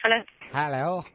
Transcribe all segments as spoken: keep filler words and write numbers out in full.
Hello. Hello.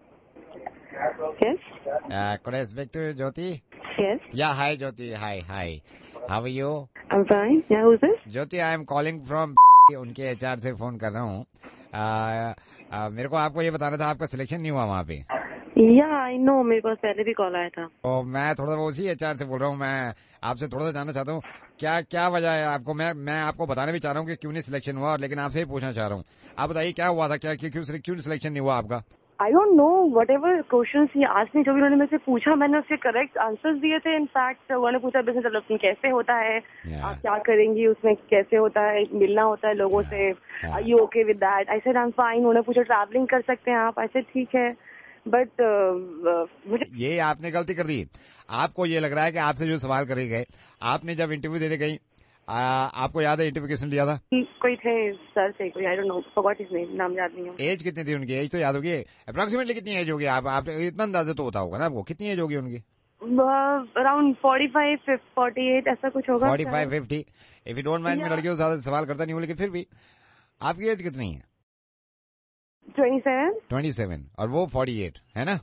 Yes. Uh, could I speak to Jyoti? Yes. Yeah, hi Jyoti. Hi, hi. How are you? I'm fine. Yeah, who's this? Jyoti, I am calling from उनके HR से phone कर रहा हूँ. uh, uh, मेरे को आपको ये बताना था, आपका सिलेक्शन नहीं हुआ वहाँ पे. Yeah, I know. मेरे पास पहले भी कॉल आया था. तो मैं थोड़ा सा उसी एचआर से बोल रहा हूँ. मैं आपसे थोड़ा सा जानना चाहता हूँ क्या क्या वजह है आपको. मैं मैं आपको बताने भी चाह रहा हूँ कि क्यों नहीं सिलेक्शन हुआ, लेकिन आपसे ही पूछना चाह रहा हूँ. आप बताइए क्या हुआ था, क्या क्यों क्यों सिलेक्शन नहीं हुआ आपका. I don't know. Whatever questions he asked me, जो भी उन्होंने मेरे से पूछा, मैंने उसके करेक्ट आंसर्स दिए थे. इनफैक्ट उन्होंने पूछा बिजनेस डेवलपमेंट कैसे होता है, yeah. आप क्या करेंगी उसमें, कैसे होता है, मिलना होता है लोगों yeah. से, are you okay with that. I said I am fine. उन्होंने पूछा ट्रैवलिंग कर सकते हैं आप. आई सेड ठीक है. बट uh, मुझे ये आपने गलती कर दी. आपको ये लग रहा है कि आपसे जो सवाल करे गए, आपने जब इंटरव्यू देने गई, आ, आपको याद है इंटरव्यू किसने लिया था? कोई थे सर थे कोई. I don't know, forgot his name. नाम याद नहीं है. एज कितनी थी उनकी? एज तो याद होगी. अप्रोक्सीमेटली कितनी एज होगी? आप आप इतना अंदाजा तो होता होगा ना आपको. कितनी एज होगी उनकी? Around forty five forty eight ऐसा कुछ होगा. Forty five fifty. If you don't mind, मैं लड़कियों से ज्यादा सवाल करता नहीं हूँ, लेकिन फिर भी आपकी एज कितनी है? Twenty seven. ट्वेंटी सेवन और वो फोर्टी एट है ना.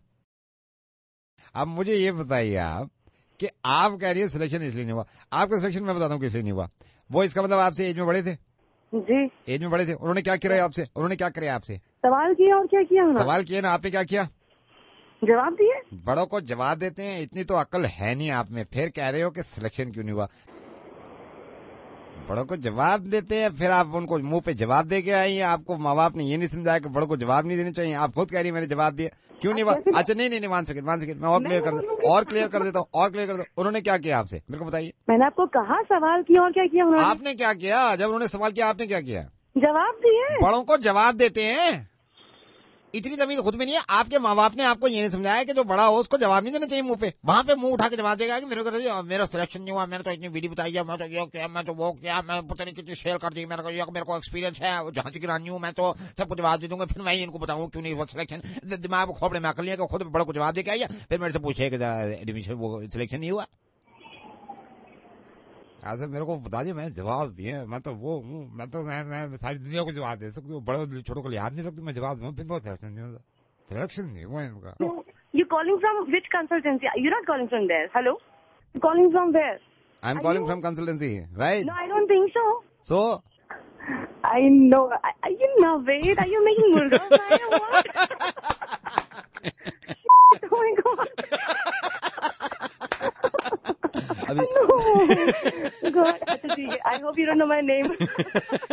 अब मुझे ये बताइए आप कि आप कह रही है सिलेक्शन इसलिए नहीं हुआ. आपका सिलेक्शन मैं बताता हूँ किस लिए नहीं हुआ. वो इसका मतलब आपसे एज में बड़े थे. जी, एज में बड़े थे. उन्होंने क्या किया आपसे? उन्होंने क्या किया आपसे? सवाल किया और क्या किया. सवाल किया ना, आपने क्या किया? जवाब दिए. बड़ों को जवाब देते हैं, इतनी तो अक्ल है नहीं आप में, फिर कह रहे हो कि सिलेक्शन क्यों नहीं हुआ. बड़ों को जवाब देते हैं, फिर आप उनको मुंह पे जवाब दे के आई. आपको माँ बाप ने ये नहीं समझाया कि बड़ों को जवाब नहीं देने चाहिए. आप खुद कह रही है मैंने जवाब दिया. क्यों नहीं हुआ? अच्छा नहीं नहीं वन सेकंड वन सेकंड मैं और क्लियर कर देता और क्लियर कर देता हूँ और क्लियर कर दो. उन्होंने क्या किया आपसे, मेरे को बताइए. मैंने आपको कहा सवाल किया और क्या किया उन्होंने. आपने क्या किया? जब उन्होंने सवाल किया आपने क्या किया? जवाब दिए. बड़ों को जवाब देते हैं, इतनी जमीन खुद में नहीं है. आपके माँ बाप ने आपको ये नहीं समझाया कि जो बड़ा हो उसको जवाब नहीं देना चाहिए मुंह पे. वहां पे मुंह उठा के जवाब देगा कि मेरे को मेरा सिलेक्शन नहीं हुआ, मैंने तो इतनी वीडियो बताई है, मैं तो ये क्या, मैं तो वो क्या, मैं पता नहीं कितनी शेयर कर दी, मेरे को मेरे को एक्सपीरियंस है, झांसी की रानी हूँ, मैं तो सबको जवाब दे दूंगा. फिर मैं इनको बताऊँ क्यों नहीं हुआ सिलेक्शन. दिमाग खोपड़े में अकल नहीं है, खुद बड़ों को जवाब दे के आइए, फिर मेरे से पूछे कि एडमिशन वो सिलेक्शन नहीं हुआ. ऐसे मेरे को बता दिए, मैं जवाब दिए. मैं तो वो हूँ, मैं तो मैं मैं सारी दुनिया को जवाब दे सकती हूँ. बड़े छोटों को याद नहीं रखती, मैं जवाब दूँ. फिर बहुत सिलेक्शन नहीं होता. सिलेक्शन नहीं हुआ इनका. You calling from which consultancy? You're not calling from there. Hello? You're calling from where? I'm calling from consultancy, right? No, I don't think so. So? I know. Are you now wait? Are you making murga fry or what? Oh my god. अभी No. God. अच्छा ठीक है. I hope you don't know my name.